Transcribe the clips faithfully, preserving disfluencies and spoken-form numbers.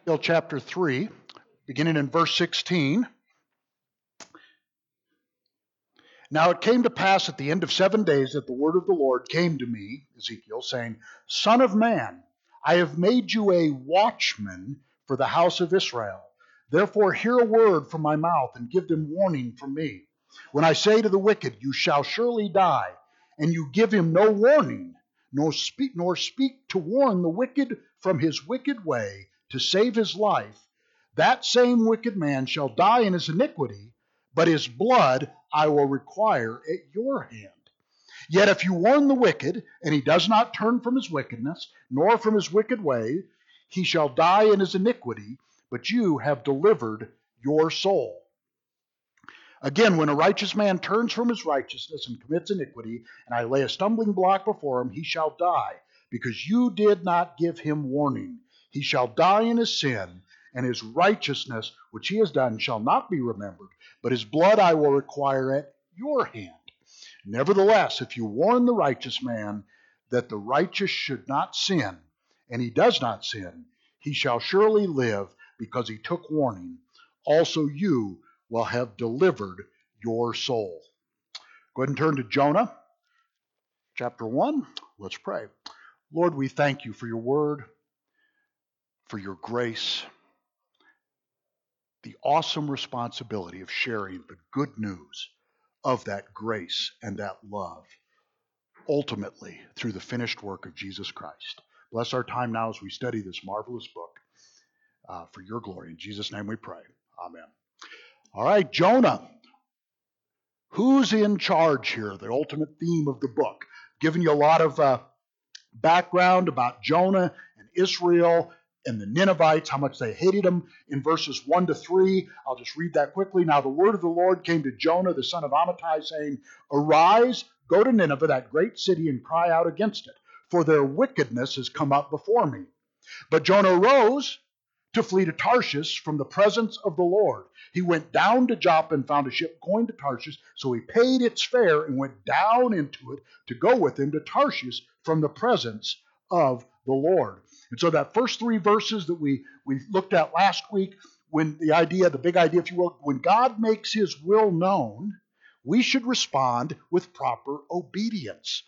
Chapter three, beginning in verse sixteen. Now it came to pass at the end of seven days that the word of the Lord came to me, Ezekiel, saying, Son of man, I have made you a watchman for the house of Israel. Therefore hear a word from my mouth, and give them warning from me. When I say to the wicked, You shall surely die, and you give him no warning, nor speak, nor speak to warn the wicked from his wicked way, to save his life, that same wicked man shall die in his iniquity, but his blood I will require at your hand. Yet if you warn the wicked, and he does not turn from his wickedness, nor from his wicked way, he shall die in his iniquity, but you have delivered your soul. Again, when a righteous man turns from his righteousness and commits iniquity, and I lay a stumbling block before him, he shall die, because you did not give him warning. He shall die in his sin, and his righteousness which he has done shall not be remembered, but his blood I will require at your hand. Nevertheless, if you warn the righteous man that the righteous should not sin, and he does not sin, he shall surely live, because he took warning. Also you will have delivered your soul. Go ahead and turn to Jonah, chapter one. Let's pray. Lord, we thank you for your word, for your grace, the awesome responsibility of sharing the good news of that grace and that love, ultimately through the finished work of Jesus Christ. Bless our time now as we study this marvelous book uh, for your glory. In Jesus' name we pray. Amen. All right, Jonah. Who's in charge here? The ultimate theme of the book. Giving you a lot of uh, background about Jonah and Israel and the Ninevites, how much they hated him in verses one to three. I'll just read that quickly. Now the word of the Lord came to Jonah, the son of Amittai, saying, Arise, go to Nineveh, that great city, and cry out against it, for their wickedness has come up before me. But Jonah arose to flee to Tarshish from the presence of the Lord. He went down to Joppa and found a ship going to Tarshish, so he paid its fare and went down into it to go with him to Tarshish from the presence of the Lord. And so that first three verses that we, we looked at last week, when the idea, the big idea, if you will, when God makes his will known, we should respond with proper obedience.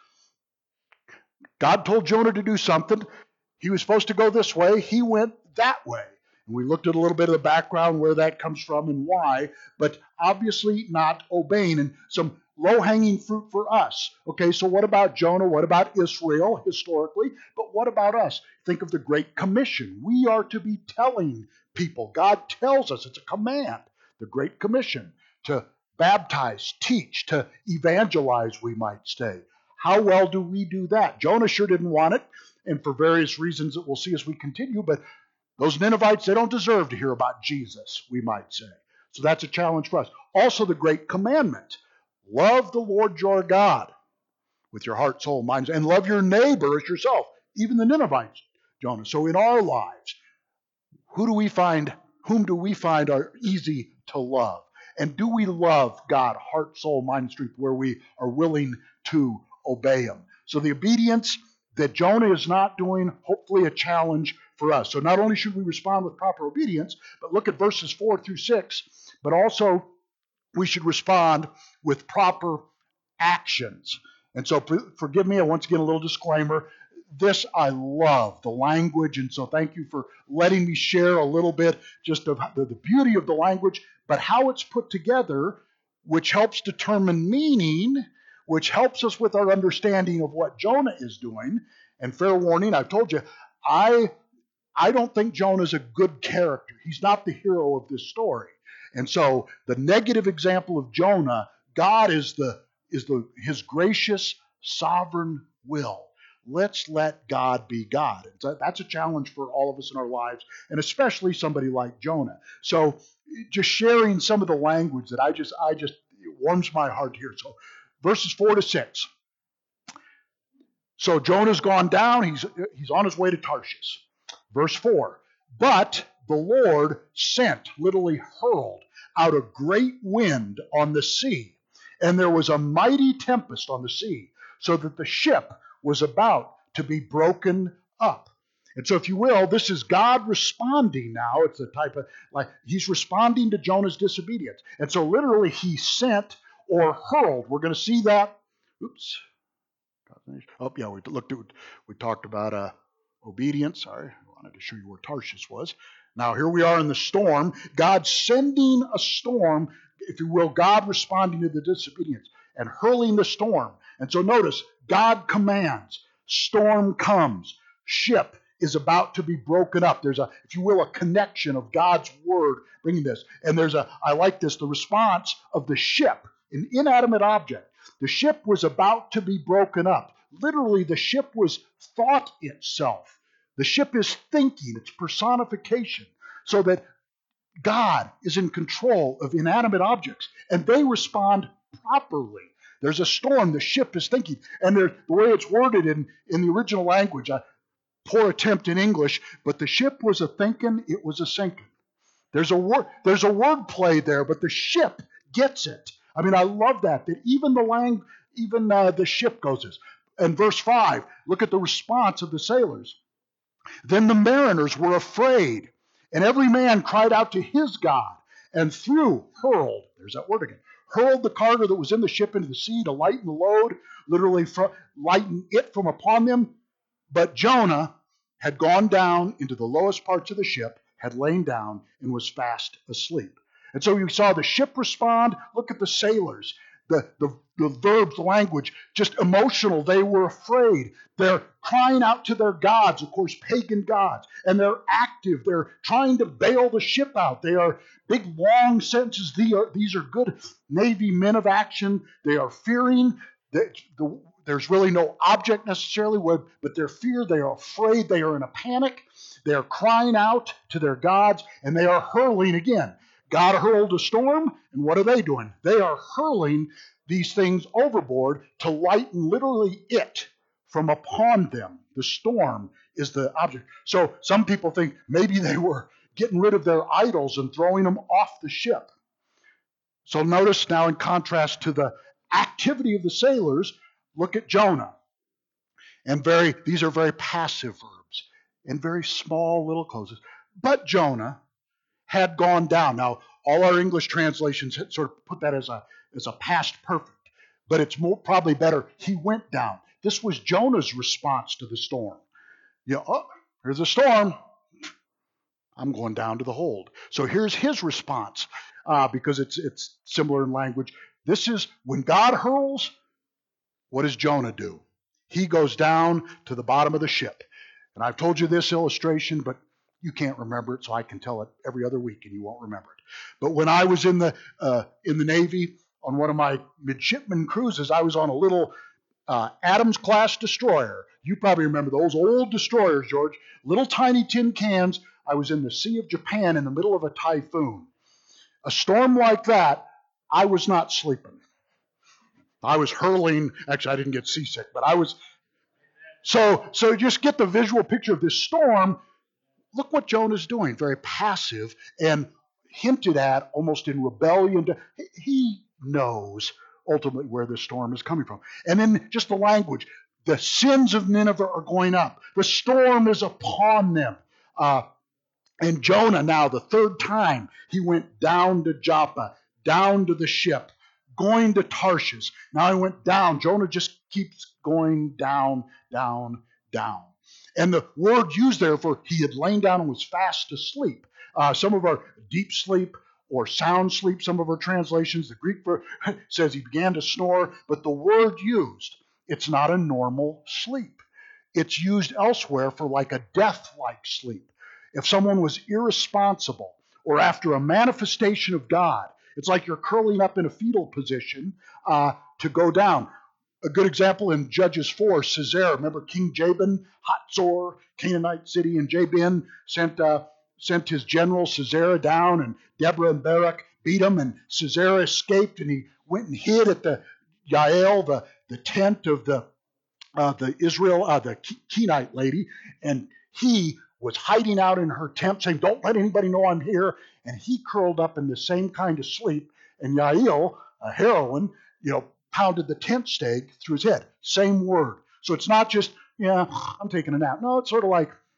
God told Jonah to do something. He was supposed to go this way. He went that way. And we looked at a little bit of the background, where that comes from and why, but obviously not obeying. And some low-hanging fruit for us. Okay, so what about Jonah? What about Israel historically? But what about us? Think of the Great Commission. We are to be telling people. God tells us, it's a command, the Great Commission, to baptize, teach, to evangelize, we might say. How well do we do that? Jonah sure didn't want it, and for various reasons that we'll see as we continue, but those Ninevites, they don't deserve to hear about Jesus, we might say. So that's a challenge for us. Also, the Great Commandment. Love the Lord your God with your heart, soul, mind, and love your neighbor as yourself, even the Ninevites, Jonah. So in our lives, who do we find, whom do we find are easy to love? And do we love God, heart, soul, mind, and strength, where we are willing to obey him? So the obedience that Jonah is not doing, hopefully a challenge for us. So not only should we respond with proper obedience, but look at verses four through six, but also we should respond with proper actions. And so forgive me, once again, a little disclaimer. This I love, the language, and so thank you for letting me share a little bit just of the, the beauty of the language, but how it's put together, which helps determine meaning, which helps us with our understanding of what Jonah is doing. And fair warning, I've told you, I, I don't think Jonah's a good character. He's not the hero of this story. And so the negative example of Jonah, God is the is the his gracious, sovereign will. Let's let God be God. So that's a challenge for all of us in our lives, and especially somebody like Jonah. So just sharing some of the language that I just, I just, it warms my heart here. So verses four to six. So Jonah's gone down. He's, he's on his way to Tarshish. Verse four. But the Lord sent, literally hurled, out a great wind on the sea, and there was a mighty tempest on the sea, so that the ship was about to be broken up. And so, if you will, this is God responding now. It's a type of, like, he's responding to Jonah's disobedience. And so, literally, he sent or hurled. We're going to see that. Oops. Oh, yeah, we looked at, we talked about uh, obedience. Sorry, I wanted to show you where Tarshish was. Now, here we are in the storm. God sending a storm, if you will, God responding to the disobedience and hurling the storm. And so, notice, God commands, storm comes, ship is about to be broken up. There's a, if you will, a connection of God's word bringing this. And there's a, I like this, the response of the ship, an inanimate object. The ship was about to be broken up. Literally, the ship was thought itself. The ship is thinking, it's personification, so that God is in control of inanimate objects, and they respond properly. There's a storm, the ship is thinking, and there, the way it's worded in, in the original language, a poor attempt in English, but the ship was a thinking, it was a sinking. There's a word, there's a word play there, but the ship gets it. I mean, I love that, that even the lang, even uh, the ship goes this. And verse five, look at the response of the sailors. Then the mariners were afraid, and every man cried out to his God, and threw, hurled, there's that word again, hurled the cargo that was in the ship into the sea to lighten the load, literally from, lighten it from upon them. But Jonah had gone down into the lowest parts of the ship, had lain down, and was fast asleep. And so you saw the ship respond. Look at the sailors. The, the, the verbs, the language, just emotional. They were afraid. They're crying out to their gods, of course, pagan gods. And they're active. They're trying to bail the ship out. They are big, long sentences. These are, these are good Navy men of action. They are fearing. That the, there's really no object necessarily, but their fear. They are afraid. They are in a panic. They are crying out to their gods, and they are hurling again. God hurled a storm, and what are they doing? They are hurling these things overboard to lighten literally it from upon them. The storm is the object. So some people think maybe they were getting rid of their idols and throwing them off the ship. So notice now, in contrast to the activity of the sailors, look at Jonah. And very these are very passive verbs and very small little closes. But Jonah had gone down. Now, all our English translations sort of put that as a as a past perfect, but it's more probably better. He went down. This was Jonah's response to the storm. You know, oh, here's a storm. I'm going down to the hold. So here's his response, uh, because it's it's similar in language. This is when God hurls. What does Jonah do? He goes down to the bottom of the ship. And I've told you this illustration, but you can't remember it, so I can tell it every other week, and you won't remember it. But when I was in the uh, in the Navy on one of my midshipman cruises, I was on a little uh, Adams-class destroyer. You probably remember those old destroyers, George. Little tiny tin cans. I was in the Sea of Japan in the middle of a typhoon. A storm like that, I was not sleeping. I was hurling. Actually, I didn't get seasick, but I was. So, so just get the visual picture of this storm. Look what Jonah's doing, very passive and hinted at almost in rebellion. To, he knows ultimately where the storm is coming from. And then just the language, the sins of Nineveh are going up. The storm is upon them. Uh, and Jonah now, the third time, he went down to Joppa, down to the ship, going to Tarshish. Now he went down. Jonah just keeps going down, down, down. And the word used there for he had lain down and was fast asleep. Uh, some of our deep sleep or sound sleep, some of our translations, the Greek verb says he began to snore, but the word used, it's not a normal sleep. It's used elsewhere for like a death-like sleep. If someone was irresponsible or after a manifestation of God, it's like you're curling up in a fetal position uh, to go down. A good example in Judges four, Sisera. Remember King Jabin, Hatzor, Canaanite city, and Jabin sent uh, sent his general Sisera down, and Deborah and Barak beat him, and Sisera escaped, and he went and hid at the Yael, the, the tent of the uh, the Israel, uh, the Kenite lady, and he was hiding out in her tent, saying, "Don't let anybody know I'm here." And he curled up in the same kind of sleep, and Yael, a heroine, you know, pounded the tent stake through his head. Same word. So it's not just, yeah, I'm taking a nap. No, it's sort of like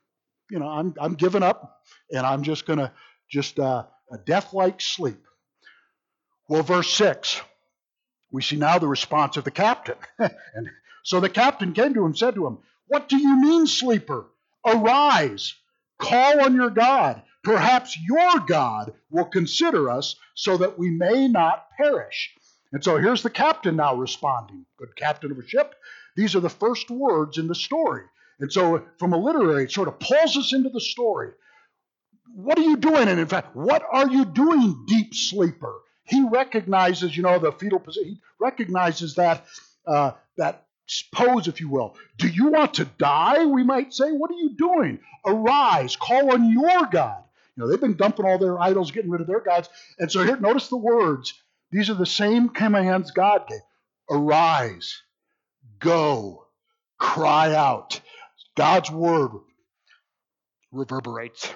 you know, I'm I'm giving up, and I'm just gonna just uh, a death-like sleep. Well, verse six, we see now the response of the captain. And so the captain came to him and said to him, "What do you mean, sleeper? Arise, call on your God. Perhaps your God will consider us so that we may not perish." And so here's the captain now responding. Good captain of a ship. These are the first words in the story. And so from a literary, it sort of pulls us into the story. What are you doing? And in fact, what are you doing, deep sleeper? He recognizes, you know, the fetal position. He recognizes that uh, that pose, if you will. Do you want to die? We might say. What are you doing? Arise, call on your God. You know, they've been dumping all their idols, getting rid of their gods. And so here, notice the words. These are the same commands God gave. Arise, go, cry out. God's word reverberates.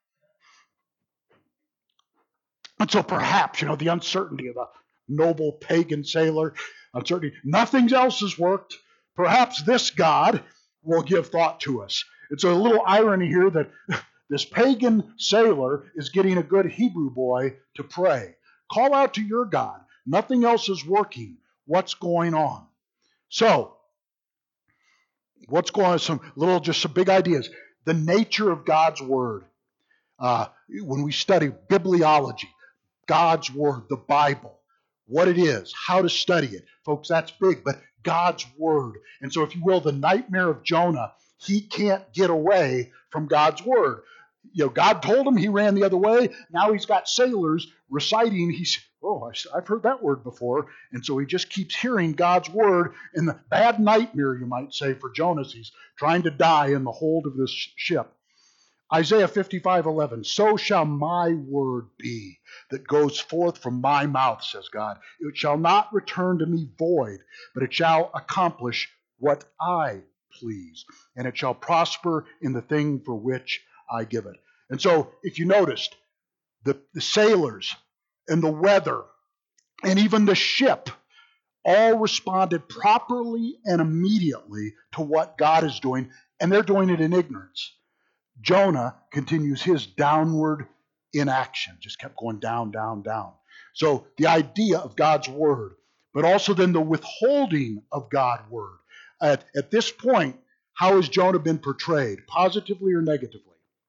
And so perhaps, you know, the uncertainty of a noble pagan sailor, uncertainty, nothing else has worked. Perhaps this God will give thought to us. It's a little irony here that this pagan sailor is getting a good Hebrew boy to pray. Call out to your God. Nothing else is working. What's going on? So, what's going on? Some little, just some big ideas. The nature of God's word. Uh, when we study bibliology, God's word, the Bible, what it is, how to study it. Folks, that's big, but God's word. And so, if you will, the nightmare of Jonah, he can't get away from God's word. You know, God told him, he ran the other way. Now he's got sailors reciting. He's, oh, I've heard that word before. And so he just keeps hearing God's word in the bad nightmare, you might say, for Jonah. He's trying to die in the hold of this ship. Isaiah fifty-five eleven, so shall my word be that goes forth from my mouth, says God. It shall not return to me void, but it shall accomplish what I please, and it shall prosper in the thing for which I give it. And so, if you noticed, the, the sailors and the weather and even the ship all responded properly and immediately to what God is doing, and they're doing it in ignorance. Jonah continues his downward inaction, just kept going down, down, down. So the idea of God's word, but also then the withholding of God's word. At, at this point, how has Jonah been portrayed, positively or negatively?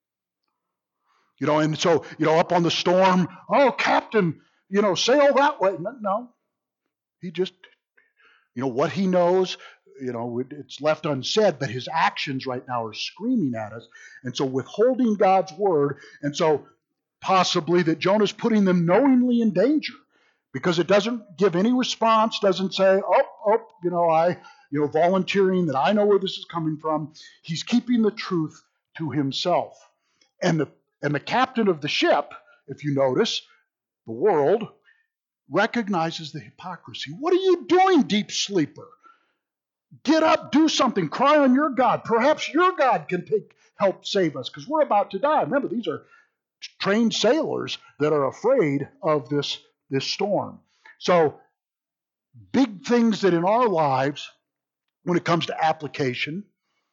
You know, and so, you know, up on the storm, oh, captain, you know, sail that way. No, no. He just, you know, what he knows, you know, it's left unsaid, but his actions right now are screaming at us. And so withholding God's word, and so possibly that Jonah's putting them knowingly in danger because it doesn't give any response, doesn't say, oh, oh, you know, I, you know, volunteering that I know where this is coming from. He's keeping the truth to himself. And the, and the captain of the ship, if you notice, the world, recognizes the hypocrisy. What are you doing, deep sleeper? Get up, do something, cry on your God. Perhaps your God can take help save us because we're about to die. Remember, these are trained sailors that are afraid of this, this storm. So, big things that in our lives, when it comes to application,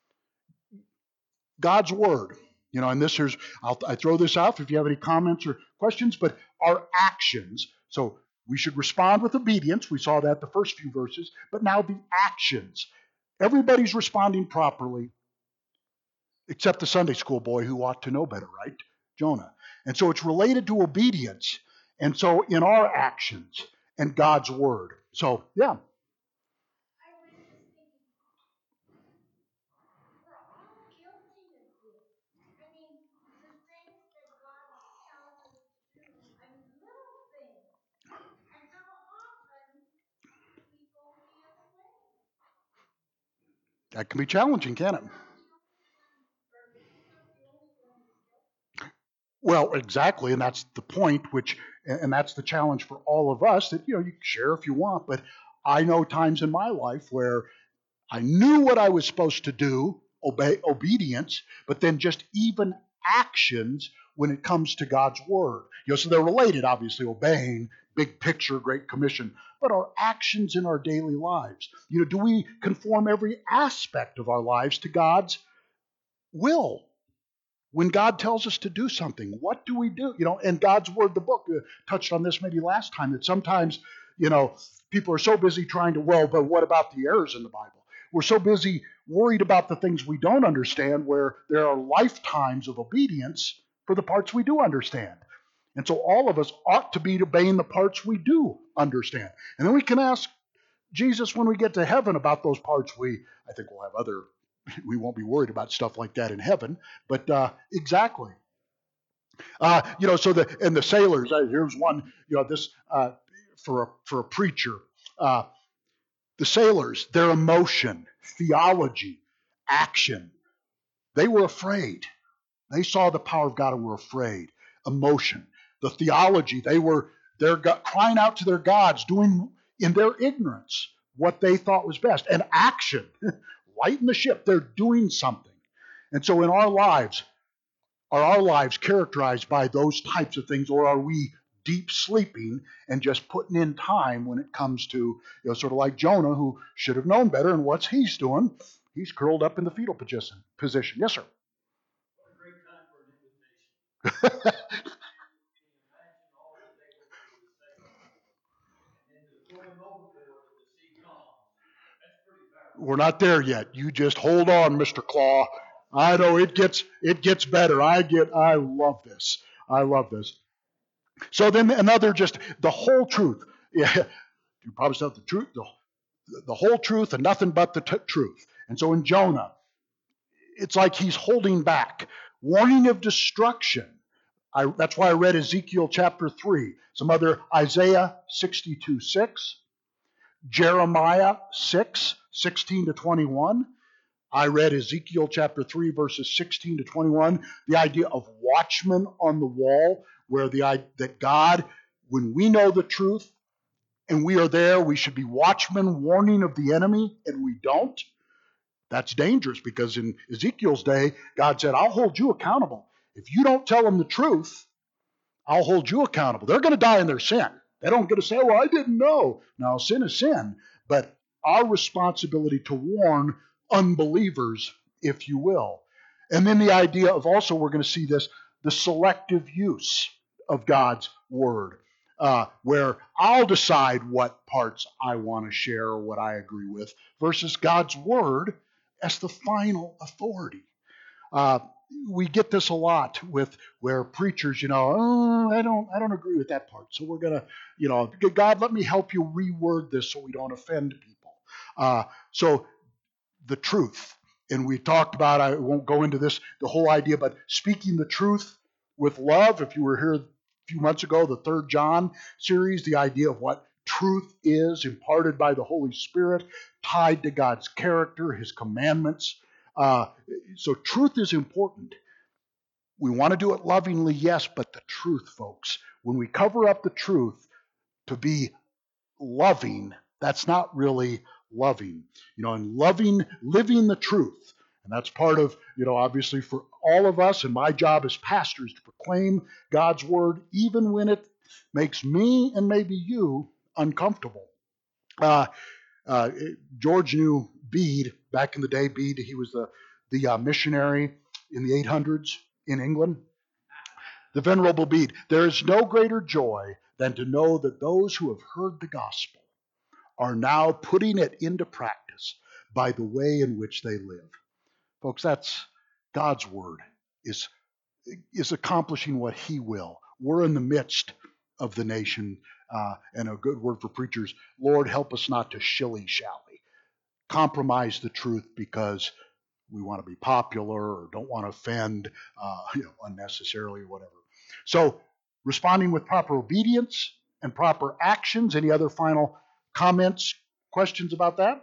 God's word. You know, and this is, I'll, I throw this out if you have any comments or questions, but our actions. So, we should respond with obedience. We saw that the first few verses. But now the actions. Everybody's responding properly, except the Sunday school boy who ought to know better, right? Jonah. And so it's related to obedience. And so in our actions and God's word. So, yeah. That can be challenging, can't it? Well, exactly, and that's the point, which, and that's the challenge for all of us, that, you know, you can share if you want, but I know times in my life where I knew what I was supposed to do, obey, obedience, but then just even actions when it comes to God's word. You know, so they're related, obviously, obeying, big picture, great commission, but our actions in our daily lives. You know, do we conform every aspect of our lives to God's will? When God tells us to do something, what do we do? You know, and God's Word, the book, uh, touched on this maybe last time, that sometimes, you know, people are so busy trying to, well, but what about the errors in the Bible? We're so busy worried about the things we don't understand, where there are lifetimes of obedience for the parts we do understand. And so all of us ought to be obeying the parts we do understand. And then we can ask Jesus when we get to heaven about those parts we, I think we'll have other, we won't be worried about stuff like that in heaven, but uh, exactly. Uh, you know, so the, and the sailors, uh, here's one, you know, this, uh, for a, for a preacher, uh, the sailors, their emotion, theology, action, they were afraid. They saw the power of God and were afraid. Emotion, the theology, they were, they're crying out to their gods, doing in their ignorance what they thought was best. And action, lighten the ship, they're doing something. And so in our lives, are our lives characterized by those types of things, or are we deep sleeping and just putting in time when it comes to, you know, sort of like Jonah, who should have known better, and what's he's doing? He's curled up in the fetal position. Position. Yes, sir. We're not there yet. You just hold on, Mister Claw. I know it gets it gets better. I get I love this. I love this. So then another, just the whole truth. Yeah, you probably said the truth, the, the whole truth and nothing but the t- truth. And so in Jonah, it's like he's holding back, warning of destruction. I, that's why I read Ezekiel chapter three. Some other, Isaiah sixty-two six, Jeremiah six, sixteen to twenty-one. I read Ezekiel chapter three, verses sixteen to twenty-one, the idea of watchmen on the wall, where the that God, when we know the truth and we are there, we should be watchmen warning of the enemy, and we don't. That's dangerous, because in Ezekiel's day, God said, I'll hold you accountable. If you don't tell them the truth, I'll hold you accountable. They're going to die in their sin. They don't get to say, well, I didn't know. No, sin is sin. But our responsibility to warn unbelievers, if you will. And then the idea of also, we're going to see this, the selective use of God's word, uh, where I'll decide what parts I want to share or what I agree with, versus God's word as the final authority. Uh, we get this a lot with where preachers, you know, oh, I don't, I don't agree with that part. So we're gonna, you know, God, let me help you reword this so we don't offend people. Uh, so the truth, and we talked about, I won't go into this, the whole idea, but speaking the truth with love. If you were here a few months ago, the third John series, the idea of what truth is, imparted by the Holy Spirit, tied to God's character, His commandments. Uh, so truth is important. We want to do it lovingly, yes, but the truth, folks, when we cover up the truth to be loving, that's not really loving. You know, and loving, living the truth. And that's part of, you know, obviously for all of us, and my job as pastors to proclaim God's word, even when it makes me and maybe you uncomfortable. Uh, uh, George knew Bede back in the day. Bede, he was the, the uh, missionary in the eight hundreds in England. The Venerable Bede. There is no greater joy than to know that those who have heard the gospel are now putting it into practice by the way in which they live. Folks, that's God's word is, is accomplishing what He will. We're in the midst of the nation, uh, and a good word for preachers, Lord, help us not to shilly-shally, compromise the truth because we want to be popular or don't want to offend uh, you know, unnecessarily or whatever. So responding with proper obedience and proper actions. Any other final comments, questions about that?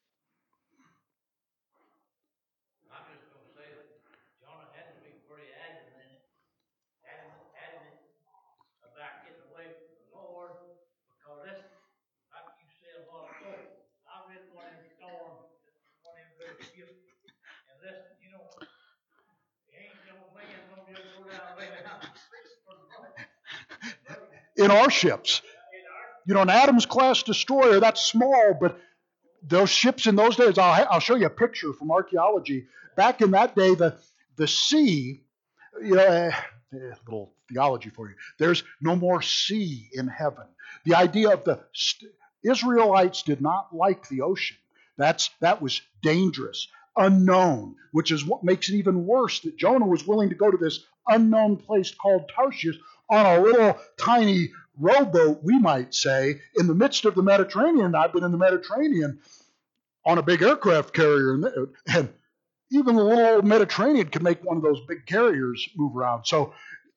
I'm just going to say that Jonah had to be pretty adamant, adamant, adamant about getting away from the Lord, because that's, like you said a while ago, I read one of them storms, one of them little ships, and listen, you know, the angel don't lay in, don't just go down and lay down for the boat. In our ships, you know, an Adams class destroyer, that's small, but those ships in those days, I'll, I'll show you a picture from archaeology. Back in that day, the, the sea You know, eh, a little theology for you. There's no more sea in heaven. The idea of the st- Israelites did not like the ocean. That's that was dangerous, unknown, which is what makes it even worse that Jonah was willing to go to this unknown place called Tarshish on a little tiny rowboat, we might say, in the midst of the Mediterranean. I've been in the Mediterranean on a big aircraft carrier, and, and even the little old Mediterranean could make one of those big carriers move around. So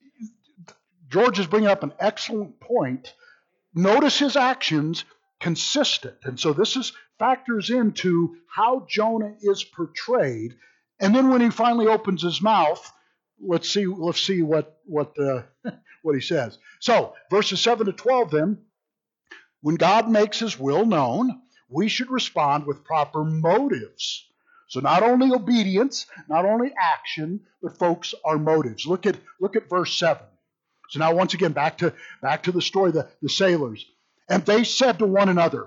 George is bringing up an excellent point. Notice his actions consistent. And so this is factors into how Jonah is portrayed. And then when he finally opens his mouth, let's see, let's see what what uh, what he says. So verses seven to twelve then, when God makes his will known, we should respond with proper motives. So not only obedience, not only action, but folks, our motives. Look at look at verse seven. So now once again, back to back to the story, the, the sailors. And they said to one another,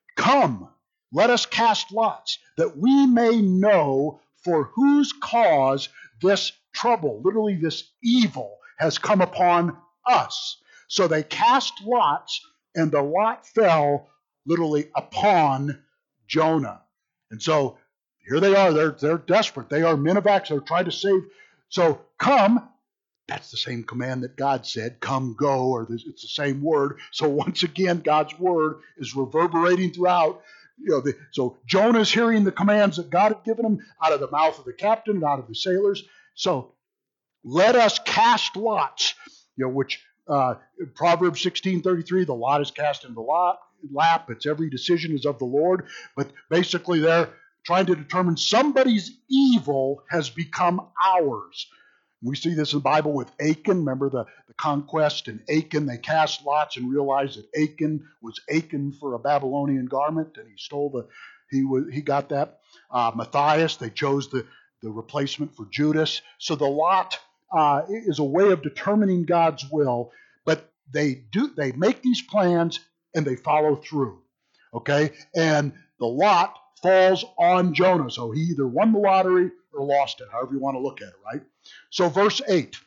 come, let us cast lots, that we may know for whose cause this trouble, literally this evil, has come upon us. So they cast lots, and the lot fell literally upon Jonah. And so here they are, they're, they're desperate. They are men of Acts, they're trying to save. So come, that's the same command that God said, come, go, or this, it's the same word. So once again, God's word is reverberating throughout. You know, the, so Jonah's hearing the commands that God had given him out of the mouth of the captain and out of the sailors. So let us cast lots, you know, which uh, Proverbs sixteen thirty-three, the lot is cast in the lot, lap. It's every decision is of the Lord. But basically they're trying to determine somebody's evil has become ours. We see this in the Bible with Achan. Remember the, the conquest in Achan? They cast lots and realized that Achan was Achan for a Babylonian garment, and he stole the, he was he got that. Uh, Matthias, they chose the, the replacement for Judas. So the lot uh, is a way of determining God's will, but they do they make these plans and they follow through. Okay? And the lot falls on Jonah. So he either won the lottery or lost it, however you want to look at it, right? So verse eight,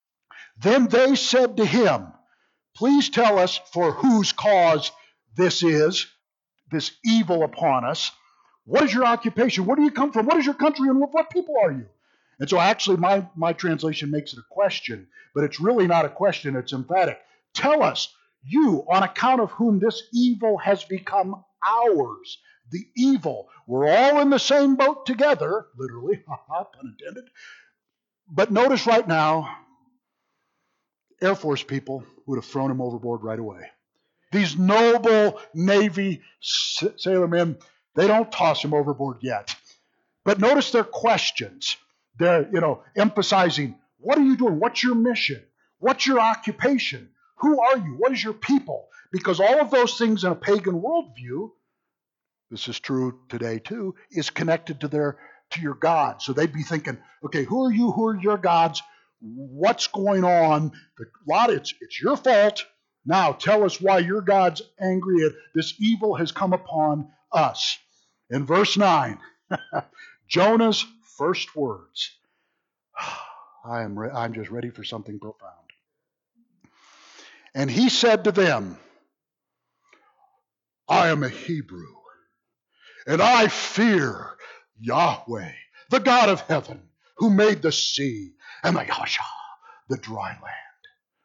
then they said to him, please tell us for whose cause this is, this evil upon us. What is your occupation? Where do you come from? What is your country? And what people are you? And so actually my, my translation makes it a question, but it's really not a question, it's emphatic. Tell us, you, on account of whom this evil has become ours. The evil. We're all in the same boat together, literally, pun intended. But notice right now, Air Force people would have thrown him overboard right away. These noble Navy sailormen, they don't toss him overboard yet. But notice their questions. They're, you know, emphasizing, what are you doing? What's your mission? What's your occupation? Who are you? What is your people? Because all of those things in a pagan worldview, this is true today too, is connected to their to your God. So they'd be thinking, okay, who are you? Who are your gods? What's going on? The lot, it's it's your fault. Now tell us why your God's angry at this evil has come upon us. In verse nine, Jonah's first words. I am re- I'm just ready for something profound. And he said to them, I am a Hebrew, and I fear Yahweh, the God of heaven, who made the sea and the Yasha, the dry land.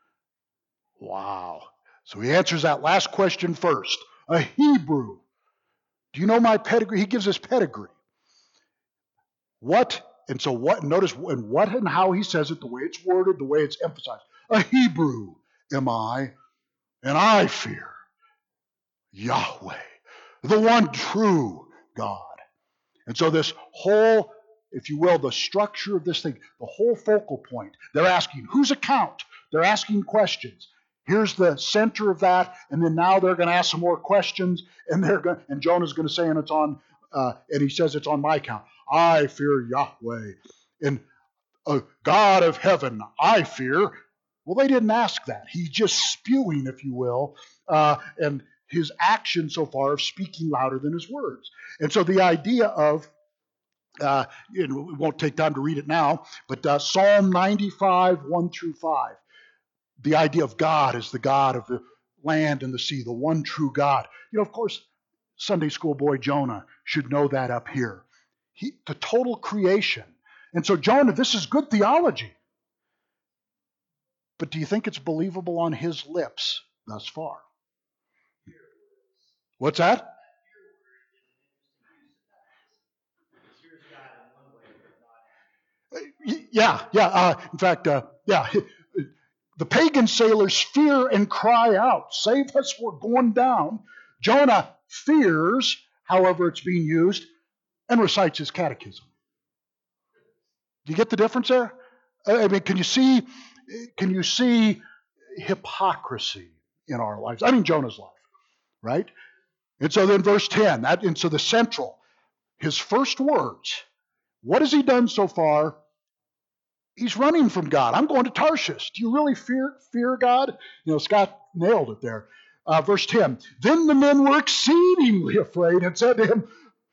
Wow. So he answers that last question first. A Hebrew. Do you know my pedigree? He gives us pedigree. What? And so what? Notice and what and how he says it, the way it's worded, the way it's emphasized. A Hebrew am I, and I fear Yahweh, the one true God. And so this whole, if you will, the structure of this thing, the whole focal point, they're asking, whose account? They're asking questions. Here's the center of that, and then now they're going to ask some more questions, and they're going, and Jonah's going to say, and it's on, uh, and he says it's on my account. I fear Yahweh, and a God of heaven, I fear. Well, they didn't ask that. He's just spewing, if you will, uh, and his action so far of speaking louder than his words. And so the idea of Uh, you know, we won't take time to read it now, but uh, Psalm ninety-five, one through five. The idea of God as the God of the land and the sea, the one true God. You know, of course, Sunday school boy Jonah should know that up here. He, the total creation. And so, Jonah, this is good theology. But do you think it's believable on his lips thus far? What's that? Yeah, yeah. Uh, in fact, uh, yeah. The pagan sailors fear and cry out, "Save us, we're going down." Jonah fears, however it's being used, and recites his catechism. Do you get the difference there? I mean, can you see, can you see hypocrisy in our lives? I mean, Jonah's life, right? And so then verse ten, that, and so the central, his first words, what has he done so far? He's running from God. I'm going to Tarshish. Do you really fear fear God? You know, Scott nailed it there. Uh, verse ten. Then the men were exceedingly afraid and said to him,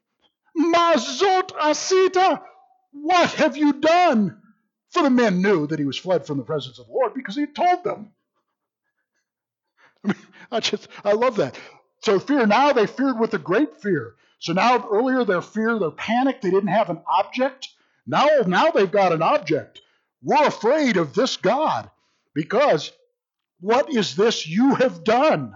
Mazot asita, what have you done? For the men knew that he was fled from the presence of the Lord because he had told them. I mean, I just, I love that. So fear, now they feared with a great fear. So now earlier their fear, their panic, they didn't have an object. Now, now they've got an object. We're afraid of this God because what is this you have done?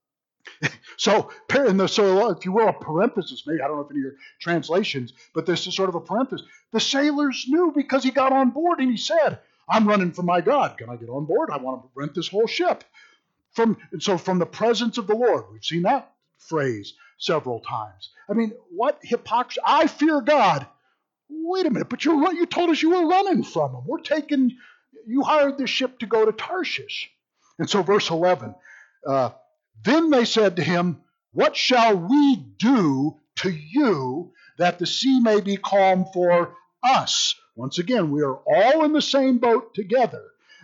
So, so if you will, a parenthesis, maybe, I don't know if any of your translations, but this is sort of a parenthesis. The sailors knew because he got on board and he said, I'm running from my God. Can I get on board? I want to rent this whole ship. From, so from the presence of the Lord, we've seen that phrase several times. I mean, what hypocrisy. I fear God. Wait a minute, but you you told us you were running from him. We're taking, you hired this ship to go to Tarshish. And so verse eleven, uh, then they said to him, what shall we do to you that the sea may be calm for us? Once again, we are all in the same boat together.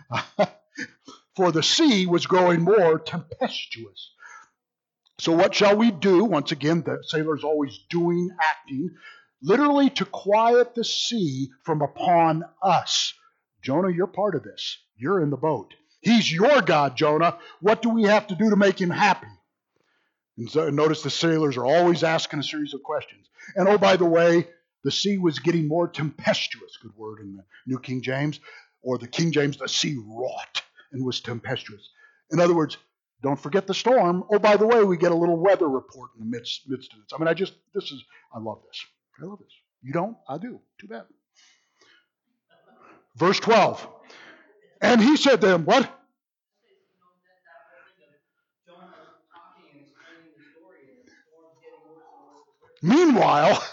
For the sea was growing more tempestuous. So what shall we do? Once again, the sailor's always doing, acting, literally to quiet the sea from upon us. Jonah, you're part of this. You're in the boat. He's your God, Jonah. What do we have to do to make him happy? And so notice the sailors are always asking a series of questions. And oh, by the way, the sea was getting more tempestuous, good word in the New King James, or the King James, the sea wrought and was tempestuous. In other words, don't forget the storm. Oh, by the way, we get a little weather report in the midst, midst of this. I mean, I just, this is, I love this. I love this. You don't? I do. Too bad. Verse twelve. And he said to him, what? Meanwhile,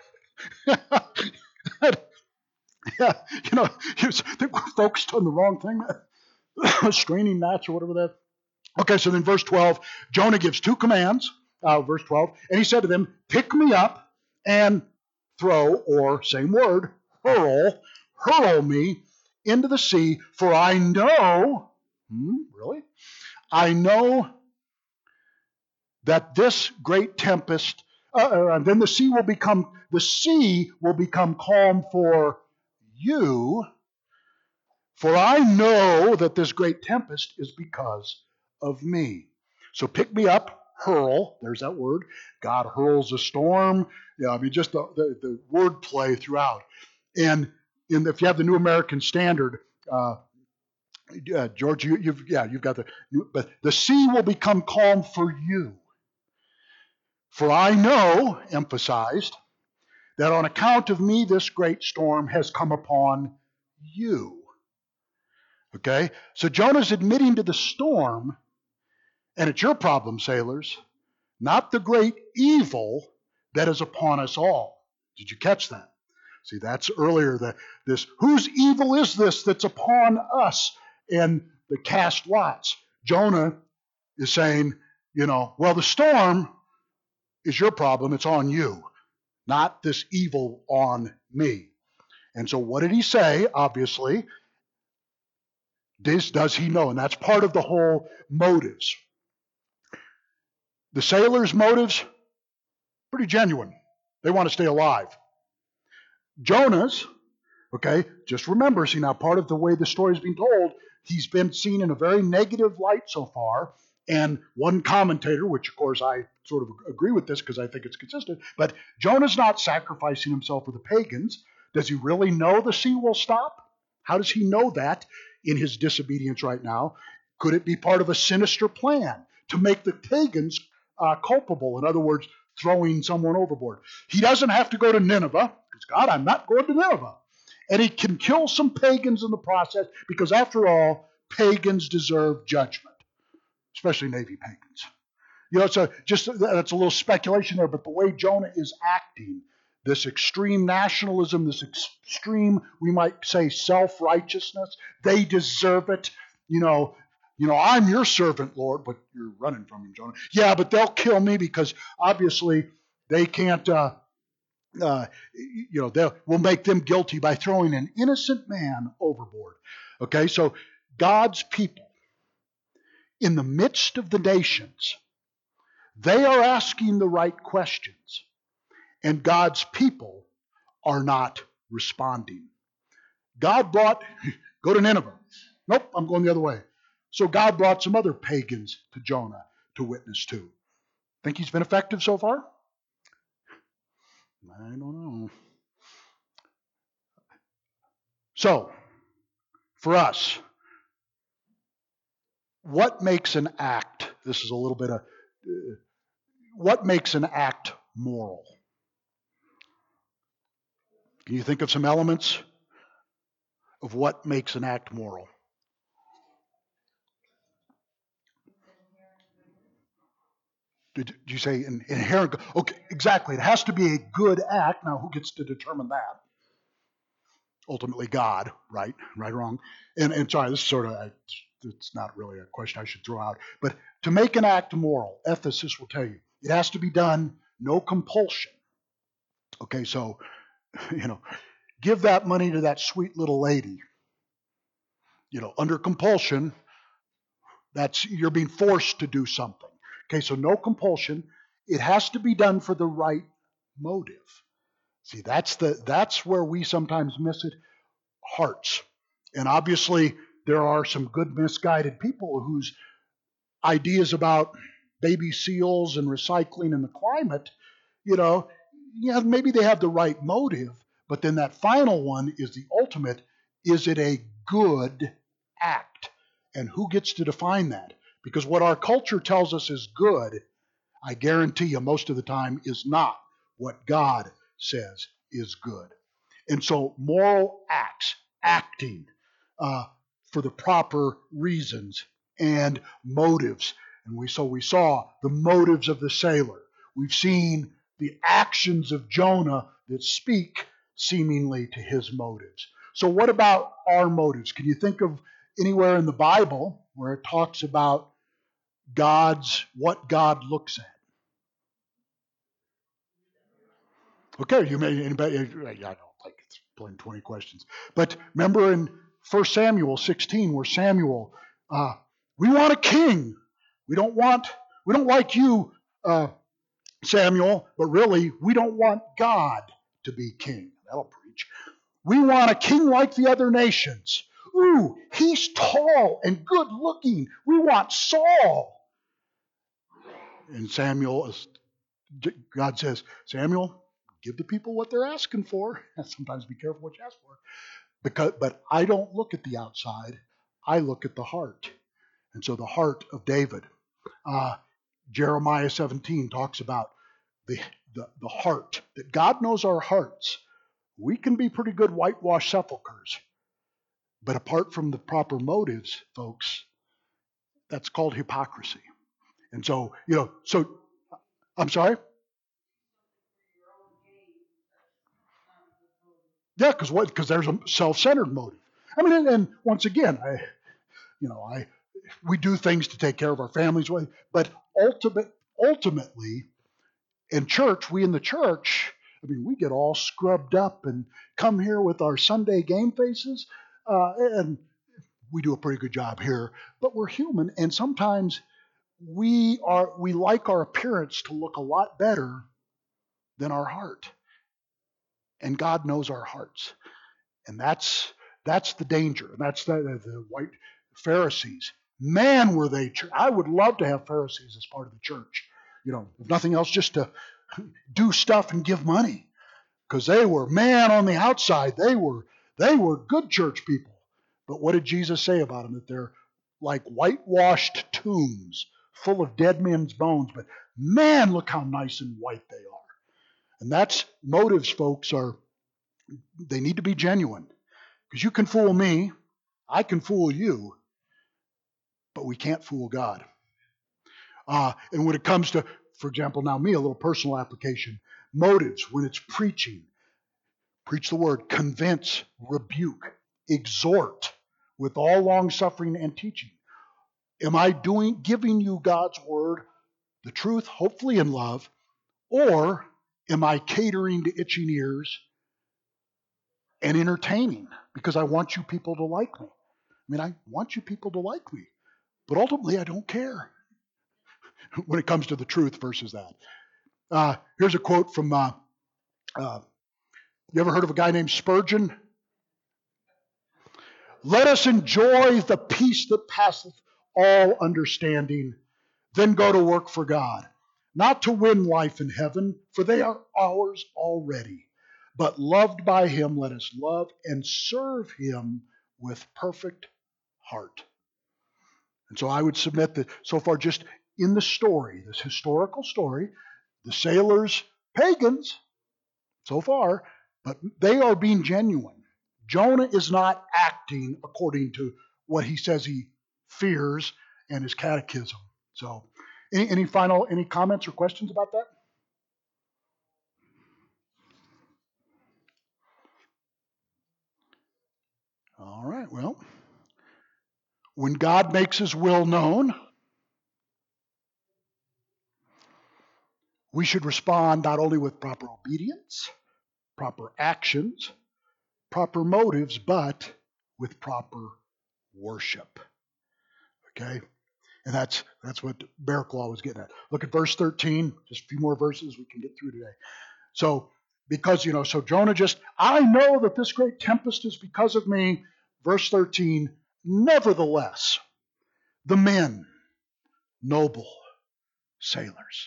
yeah, you know, he was, they were focused on the wrong thing. Straining gnats or whatever that. Okay, so then verse twelve, Jonah gives two commands, uh, verse twelve, and he said to them, pick me up and throw, or same word, hurl, hurl me into the sea, for I know, hmm, really? I know that this great tempest, uh, and then the sea will become, the sea will become calm for you, for I know that this great tempest is because of me. So pick me up, hurl, there's that word. God hurls a storm. Yeah, I mean, just the, the, the word play throughout. And in the, if you have the New American Standard, uh, uh, George, you, you've, yeah, you've got the, but the sea will become calm for you. For I know, emphasized, that on account of me this great storm has come upon you. Okay? So Jonah's admitting to the storm, and it's your problem, sailors, not the great evil that is upon us all. Did you catch that? See, that's earlier, the, this, whose evil is this that's upon us? And the cast lots. Jonah is saying, you know, well, the storm is your problem, it's on you, not this evil on me. And so what did he say? Obviously, this does he know, and that's part of the whole motives. The sailors' motives, pretty genuine. They want to stay alive. Jonah's, okay, just remember, see now part of the way the story is being told, he's been seen in a very negative light so far. And one commentator, which of course I sort of agree with this because I think it's consistent, but Jonah's not sacrificing himself for the pagans. Does he really know the sea will stop? How does he know that in his disobedience right now? Could it be part of a sinister plan to make the pagans uh, culpable? In other words, throwing someone overboard. He doesn't have to go to Nineveh, because God, I'm not going to Nineveh. And he can kill some pagans in the process, because after all, pagans deserve judgment, especially Navy pagans. You know, so just that's a little speculation there, but the way Jonah is acting, this extreme nationalism, this extreme, we might say, self-righteousness, they deserve it. You know, you know, I'm your servant, Lord, but you're running from him, Jonah. Yeah, but they'll kill me because obviously they can't, uh, uh, you know, they'll, we'll make them guilty by throwing an innocent man overboard. Okay, so God's people, in the midst of the nations, they are asking the right questions, and God's people are not responding. God brought, go to Nineveh. Nope, I'm going the other way. So God brought some other pagans to Jonah to witness to. Think he's been effective so far? I don't know. So, for us, what makes an act, this is a little bit of, uh, what makes an act moral? Can you think of some elements of what makes an act moral? Did, did you say in, inherent? Okay, exactly. It has to be a good act. Now, who gets to determine that? Ultimately, God, right? Right or wrong? And, and sorry, this is sort of, it's not really a question I should throw out. But to make an act moral, ethicists will tell you, it has to be done, no compulsion. Okay, so, you know, give that money to that sweet little lady. You know, under compulsion, that's, you're being forced to do something. Okay, so no compulsion. It has to be done for the right motive. See, that's the that's where we sometimes miss it. Hearts. And obviously, there are some good misguided people whose ideas about baby seals and recycling and the climate, you know, yeah, maybe they have the right motive, but then that final one is the ultimate. Is it a good act? And who gets to define that? Because what our culture tells us is good, I guarantee you most of the time is not what God says is good. And so moral acts, acting uh, for the proper reasons and motives. And we so we saw the motives of the sailor. We've seen the actions of Jonah that speak seemingly to his motives. So what about our motives? Can you think of anywhere in the Bible where it talks about God's, what God looks at? Okay, you may, anybody, I don't like playing twenty questions. But remember in First Samuel sixteen where Samuel, uh, we want a king. We don't want, we don't like you, uh, Samuel, but really, we don't want God to be king. That'll preach. We want a king like the other nations. Ooh, he's tall and good looking. We want Saul. And Samuel, God says, Samuel, give the people what they're asking for. Sometimes be careful what you ask for. Because, but I don't look at the outside. I look at the heart. And so the heart of David. Uh, Jeremiah seventeen talks about the, the, the heart. That God knows our hearts. We can be pretty good whitewashed sepulchers. But apart from the proper motives, folks, that's called hypocrisy. And so, you know, so, I'm sorry? Yeah, because what? Because there's a self-centered motive. I mean, and, and once again, I, you know, I, we do things to take care of our families, but ultimate, ultimately, in church, we in the church, I mean, we get all scrubbed up and come here with our Sunday game faces, uh, and we do a pretty good job here. But we're human, and sometimes we are we like our appearance to look a lot better than our heart. And God knows our hearts. And that's that's the danger. And that's the, the, the white Pharisees. Man, were they. I would love to have Pharisees as part of the church. You know, if nothing else, just to do stuff and give money. Because they were, man, on the outside, they were they were good church people. But what did Jesus say about them? That they're like whitewashed tombs full of dead men's bones. But man, look how nice and white they are. And that's motives, folks, are they need to be genuine. Because you can fool me, I can fool you, but we can't fool God. Uh, and when it comes to, for example, now me, a little personal application, motives, when it's preaching, preach the word, convince, rebuke, exhort with all long suffering and teaching. Am I doing, giving you God's word, the truth, hopefully in love, or am I catering to itching ears and entertaining because I want you people to like me? I mean, I want you people to like me, but ultimately I don't care when it comes to the truth versus that. Uh, here's a quote from, uh, uh, you ever heard of a guy named Spurgeon? Let us enjoy the peace that passeth all understanding, then go to work for God, not to win life in heaven, for they are ours already. But loved by him, let us love and serve him with perfect heart. And so I would submit that so far, just in the story, this historical story, the sailors, pagans, so far, but they are being genuine. Jonah is not acting according to what he says he fears and his catechism. So, any, any final, any comments or questions about that? All right, well, when God makes his will known, we should respond not only with proper obedience, proper actions, proper motives, but with proper worship. Okay? And that's that's what Baraklaw was getting at. Look at verse thirteen, just a few more verses we can get through today. So, because, you know, so Jonah just, I know that this great tempest is because of me. Verse thirteen, nevertheless, the men, noble sailors,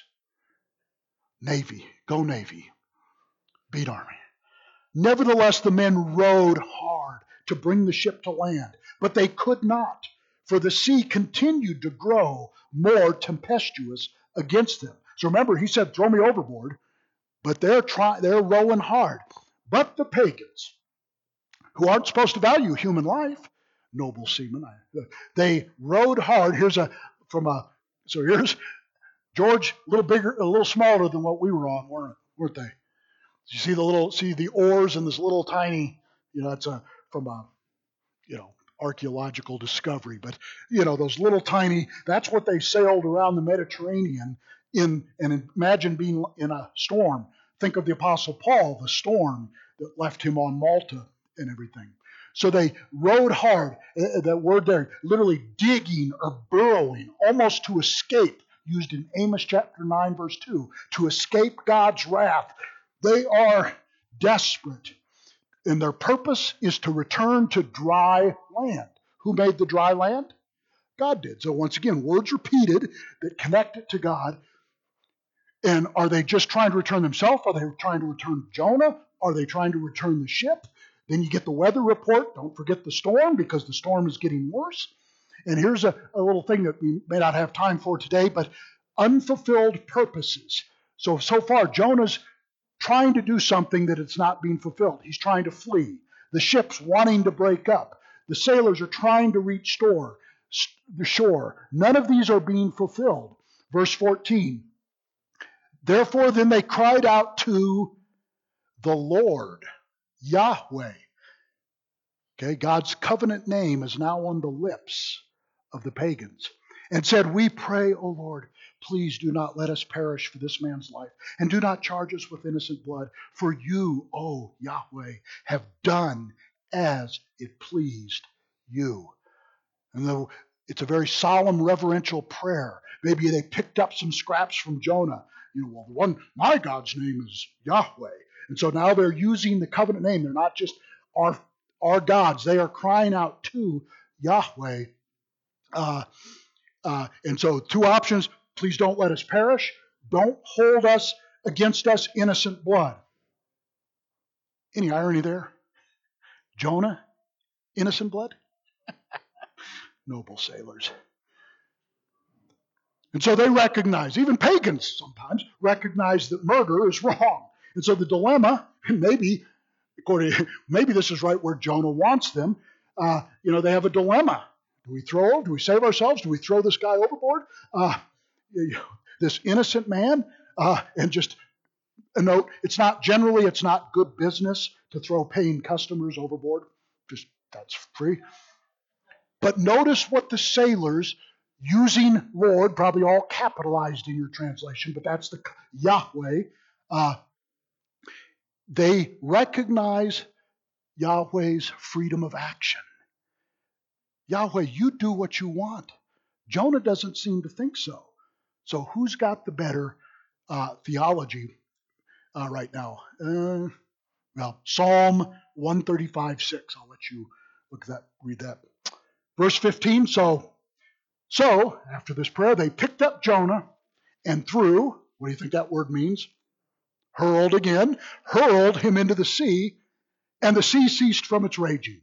Navy, go Navy, beat Army. Nevertheless, the men rowed hard to bring the ship to land, but they could not, for the sea continued to grow more tempestuous against them. So remember, he said, throw me overboard, but they're trying, they're rowing hard. But the pagans, who aren't supposed to value human life, noble seamen, they rowed hard. Here's a, from a, so here's George, a little bigger, a little smaller than what we were on, weren't, weren't they? You see the little, see the oars and this little tiny, you know, it's a, from a, you know, archaeological discovery, but, you know, those little tiny, that's what they sailed around the Mediterranean in, and imagine being in a storm. Think of the Apostle Paul, the storm that left him on Malta and everything. So they rowed hard, uh, that word there, literally digging or burrowing, almost to escape, used in Amos chapter nine, verse two, to escape God's wrath. They are desperate, and their purpose is to return to dry land. Who made the dry land? God did. So once again, words repeated that connect it to God. And are they just trying to return themselves? Are they trying to return Jonah? Are they trying to return the ship? Then you get the weather report. Don't forget the storm, because the storm is getting worse. And here's a, a little thing that we may not have time for today, but unfulfilled purposes. So, so far, Jonah's trying to do something that it's not being fulfilled. He's trying to flee. The ship's wanting to break up. The sailors are trying to reach store, the shore. None of these are being fulfilled. Verse fourteen. Therefore, then they cried out to the Lord, Yahweh. Okay, God's covenant name is now on the lips of the pagans, and said, we pray, O Lord, please do not let us perish for this man's life, and do not charge us with innocent blood, for you, O Yahweh, have done as it pleased you. And though it's a very solemn, reverential prayer, maybe they picked up some scraps from Jonah. You know, well, the one, my God's name is Yahweh. And so now they're using the covenant name. They're not just our, our gods. They are crying out to Yahweh. Uh, uh, and so two options. Please don't let us perish. Don't hold us against us innocent blood. Any irony there? Jonah, innocent blood? Noble sailors. And so they recognize, even pagans sometimes recognize that murder is wrong. And so the dilemma, and maybe, according, maybe this is right where Jonah wants them. Uh, you know, they have a dilemma. Do we throw? Do we save ourselves? Do we throw this guy overboard? Uh, this innocent man, uh, and just a note, it's not generally, it's not good business to throw paying customers overboard. Just, that's free. But notice what the sailors, using Lord, probably all capitalized in your translation, but that's the Yahweh, uh, they recognize Yahweh's freedom of action. Yahweh, you do what you want. Jonah doesn't seem to think so. So who's got the better uh, theology uh, right now? Uh, well, Psalm one thirty-five, six. I'll let you look at that, read that. Verse fifteen, so, so after this prayer, they picked up Jonah and threw, what do you think that word means? Hurled again, hurled him into the sea, and the sea ceased from its raging.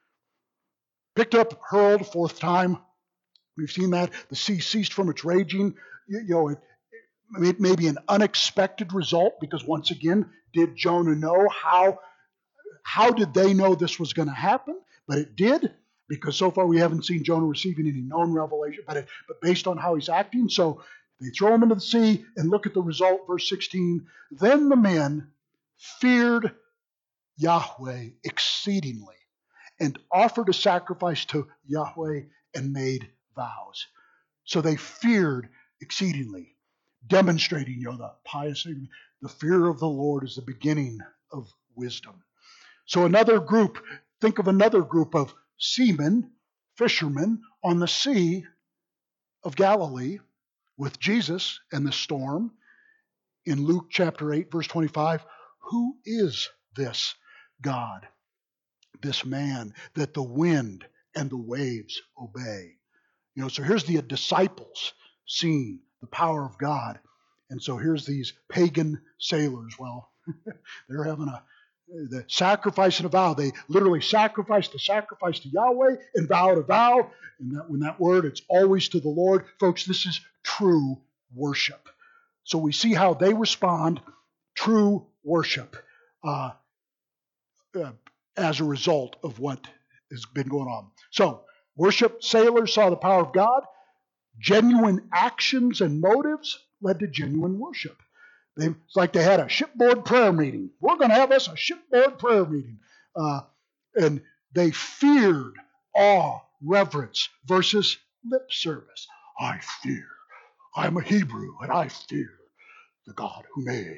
Picked up, hurled, fourth time. We've seen that. The sea ceased from its raging. You, you know, it, it may be an unexpected result because once again, did Jonah know how, how did they know this was going to happen? But it did, because so far we haven't seen Jonah receiving any known revelation, but, it, but based on how he's acting. So they throw him into the sea and look at the result, verse sixteen. Then the men feared Yahweh exceedingly and offered a sacrifice to Yahweh and made vows. So they feared exceedingly, demonstrating, you know, the pious, the fear of the Lord is the beginning of wisdom. So another group, think of another group of seamen, fishermen on the Sea of Galilee with Jesus and the storm. In Luke chapter eight, verse twenty-five, who is this God, this man that the wind and the waves obey? You know, so here's the disciples seeing the power of God. And so here's these pagan sailors. Well, they're having a the sacrifice and a vow. They literally sacrifice to sacrifice to Yahweh and vow to vow. And that when that word, it's always to the Lord. Folks, this is true worship. So we see how they respond, true worship, uh, uh, as a result of what has been going on. So worship, sailors saw the power of God. Genuine actions and motives led to genuine worship. They, it's like they had a shipboard prayer meeting. We're going to have us a shipboard prayer meeting. Uh, and they feared awe, reverence versus lip service. I fear. I'm a Hebrew and I fear the God who made.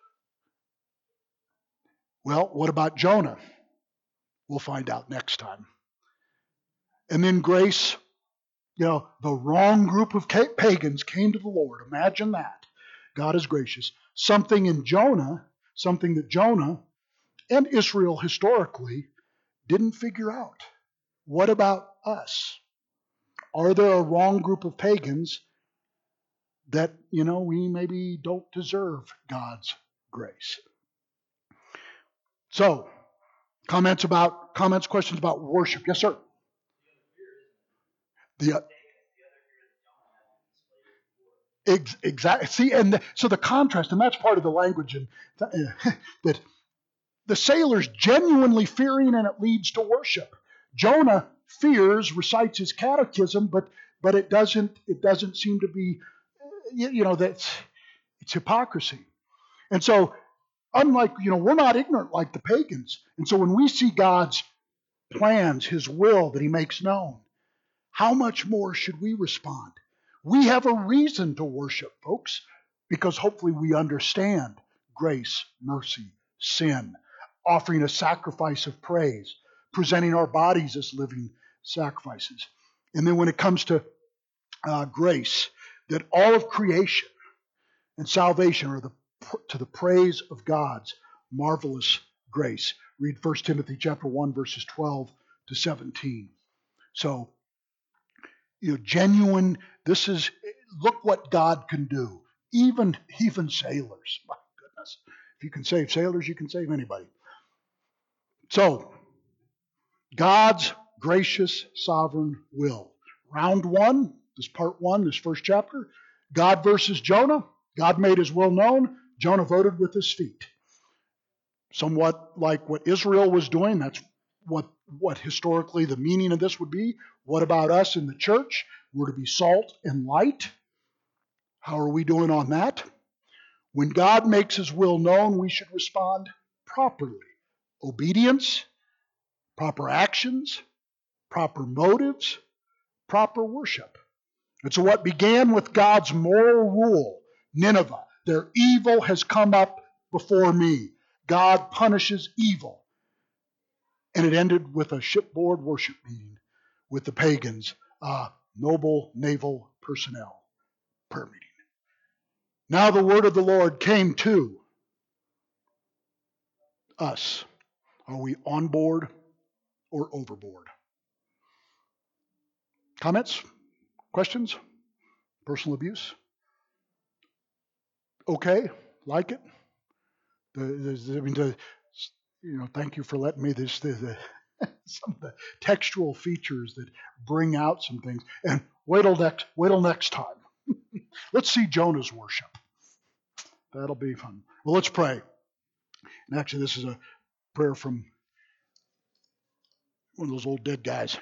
Well, what about Jonah? We'll find out next time. And then grace, you know, the wrong group of pagans came to the Lord. Imagine that. God is gracious. Something in Jonah, something that Jonah and Israel historically didn't figure out. What about us? Are there a wrong group of pagans that, you know, we maybe don't deserve God's grace? So, comments about, comments, questions about worship. Yes, sir. The, uh, ex- exactly. See, and the, so the contrast, and that's part of the language, and uh, that the sailor's genuinely fearing, and it leads to worship. Jonah fears, recites his catechism, but but it doesn't it doesn't seem to be, you, you know, that's it's hypocrisy. And so, unlike, you know, we're not ignorant like the pagans. And so when we see God's plans, his will that he makes known, how much more should we respond? We have a reason to worship, folks, because hopefully we understand grace, mercy, sin, offering a sacrifice of praise, presenting our bodies as living sacrifices. And then when it comes to uh, grace, that all of creation and salvation are the, to the praise of God's marvelous grace. Read First Timothy chapter one, verses twelve to seventeen. So, you know, genuine, this is, look what God can do. Even, even sailors. My goodness. If you can save sailors, you can save anybody. So, God's gracious sovereign will. Round one, this part one, this first chapter, God versus Jonah. God made his will known. Jonah voted with his feet. Somewhat like what Israel was doing. That's what, what historically the meaning of this would be. What about us in the church? We're to be salt and light. How are we doing on that? When God makes his will known, we should respond properly. Obedience, proper actions, proper motives, proper worship. And so what began with God's moral rule, Nineveh, their evil has come up before me. God punishes evil. And it ended with a shipboard worship meeting with the pagans, uh, noble naval personnel prayer meeting. Now the word of the Lord came to us. Are we on board or overboard? Comments? Questions? Personal abuse? Okay, like it? The, the, I mean, the, you know, thank you for letting me this. The, the, some of the textual features that bring out some things. And wait till next, wait till next time. Let's see Jonah's worship. That'll be fun. Well, let's pray. And actually, this is a prayer from one of those old dead guys.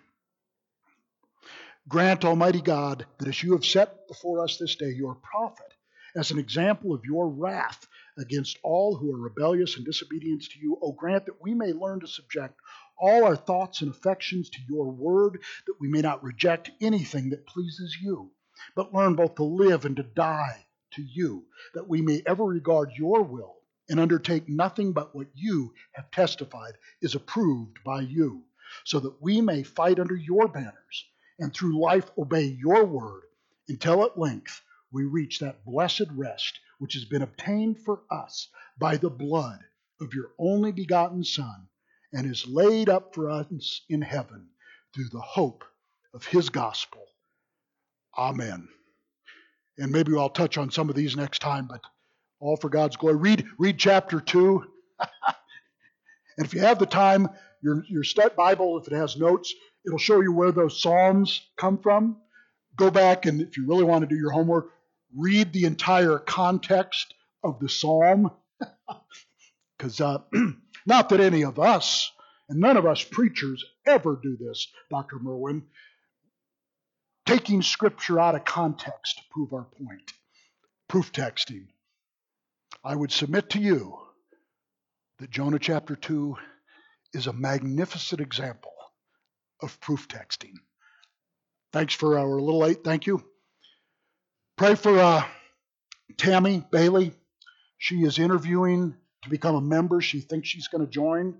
Grant, Almighty God, that as you have set before us this day your prophet as an example of your wrath against all who are rebellious and disobedient to you, O grant that we may learn to subject all our thoughts and affections to your word, that we may not reject anything that pleases you, but learn both to live and to die to you, that we may ever regard your will and undertake nothing but what you have testified is approved by you, so that we may fight under your banners and through life obey your word, until at length we reach that blessed rest which has been obtained for us by the blood of your only begotten Son, and is laid up for us in heaven through the hope of his gospel. Amen. And maybe I'll touch on some of these next time, but all for God's glory. Read, read chapter two. And if you have the time, your, your study Bible, if it has notes, it'll show you where those Psalms come from. Go back, and if you really want to do your homework, read the entire context of the Psalm. Because uh, not that any of us, and none of us preachers ever do this, Doctor Merwin, taking Scripture out of context to prove our point. Proof texting. I would submit to you that Jonah chapter two is a magnificent example of proof texting. Thanks for our little late. Thank you. Pray for uh, Tammy Bailey. She is interviewing to become a member. She thinks she's going to join.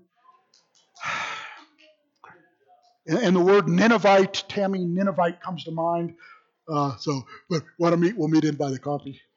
And, and the word Ninevite, Tammy Ninevite comes to mind. Uh, so, but want to meet? We'll meet in by the coffee.